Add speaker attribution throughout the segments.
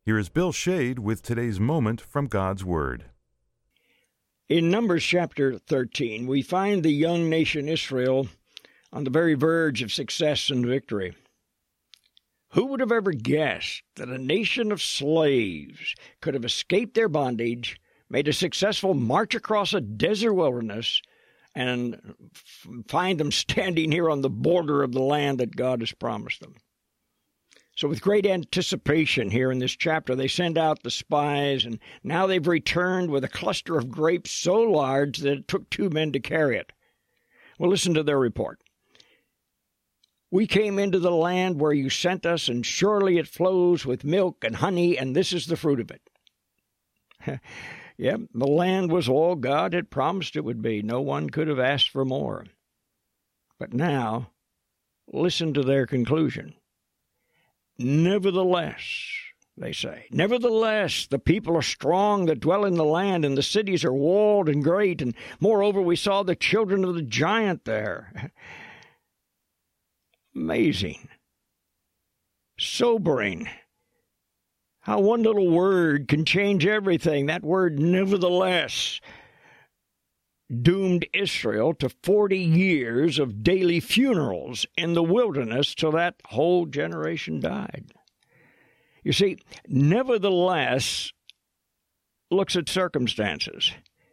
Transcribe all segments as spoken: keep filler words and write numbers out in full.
Speaker 1: Here is Bill Shade with today's moment from God's Word.
Speaker 2: In Numbers chapter thirteen, we find the young nation Israel on the very verge of success and victory. Who would have ever guessed that a nation of slaves could have escaped their bondage, made a successful march across a desert wilderness, and f- find them standing here on the border of the land that God has promised them? So with great anticipation here in this chapter, they send out the spies, and now they've returned with a cluster of grapes so large that it took two men to carry it. Well, listen to their report. We came into the land where you sent us, and surely it flows with milk and honey, and this is the fruit of it. Yep, the land was all God had promised it would be. No one could have asked for more. But now, listen to their conclusion. Nevertheless, they say, nevertheless, the people are strong that dwell in the land, and the cities are walled and great, and moreover, we saw the children of the giant there. Amazing. Sobering. How one little word can change everything. That word, nevertheless, doomed Israel to forty years of daily funerals in the wilderness till that whole generation died. You see, nevertheless looks at circumstances.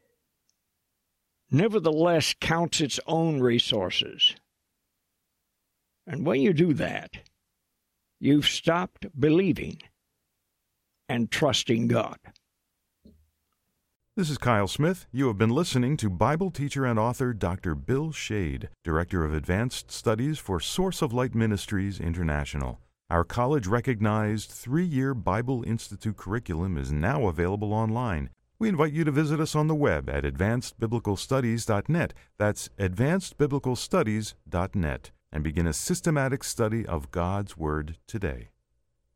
Speaker 2: Nevertheless counts its own resources. And when you do that, you've stopped believing and trusting God.
Speaker 1: This is Kyle Smith. You have been listening to Bible teacher and author Doctor Bill Shade, Director of Advanced Studies for Source of Light Ministries International. Our college-recognized three-year Bible Institute curriculum is now available online. We invite you to visit us on the web at advanced biblical studies dot net. That's advanced biblical studies dot net, and begin a systematic study of God's Word today.